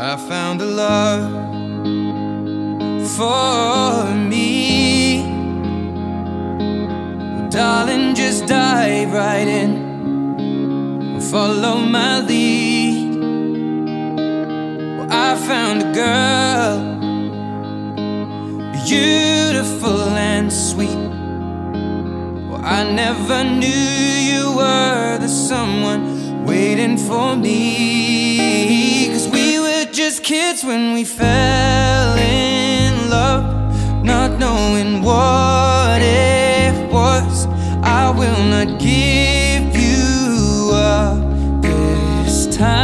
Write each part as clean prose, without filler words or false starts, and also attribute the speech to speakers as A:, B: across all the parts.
A: I found a love for me. Well, darling, just dive right in and follow my lead. Well, I found a girl, beautiful and sweet. Well, I never knew you were the someone waiting for me. 'Cause we were just kids when we fell in love, not knowing what it was. I will not give you up this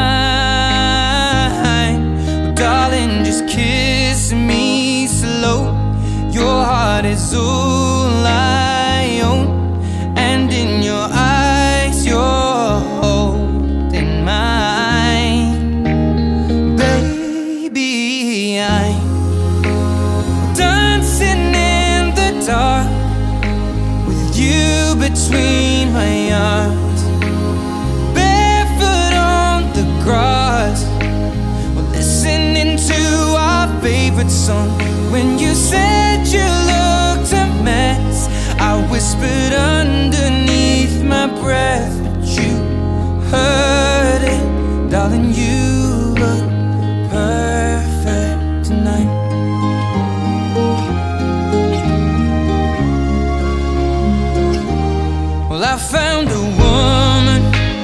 A: time. Well, darling, just kiss me slow. Your heart is all I own, and in your eyes you're holding mine. Baby, I'm dancing in the dark with you between my arms, barefoot on the grass. We're listening to our favorite song. When you said you looked a mess, I whispered underneath my breath, but you heard it. Darling, you look perfect tonight. Well, I found a woman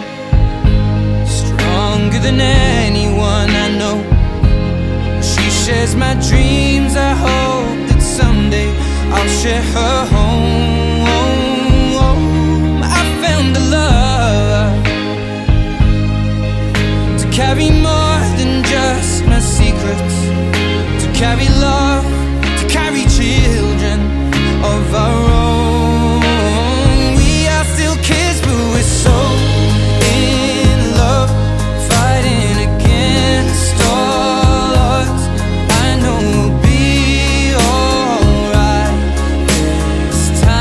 A: stronger than anyone I know. She shares my dreams. I hope that someday I'll share her home. I found a love to carry more than just my secrets, to carry love, to carry children of our own. We are still kids, but we're so in love, fighting against all odds. I know we'll be alright this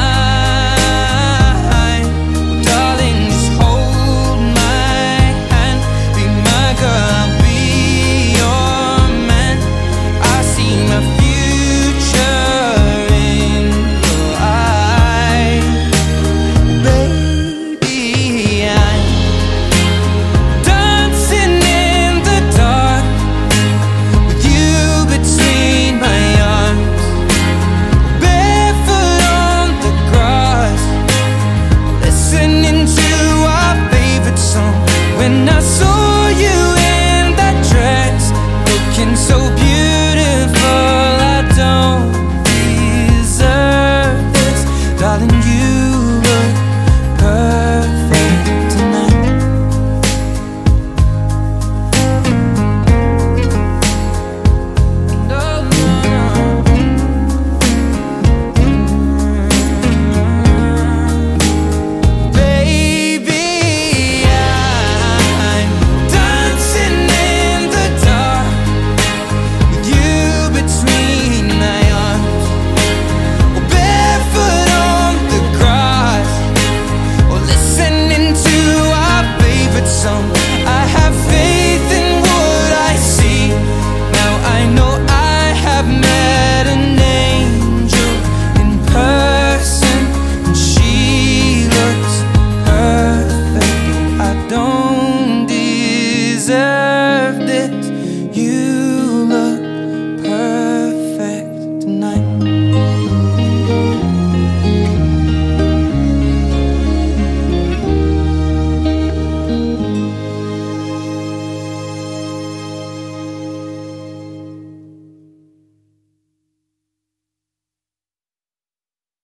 A: time. Darling, just hold my hand, be my girl, I'll be your man. I see my future in your eyes. Baby, I'm dancing in the dark with you between my arms, barefoot on the grass, listening to our favorite song. When I saw you in that dress, looking so beautiful,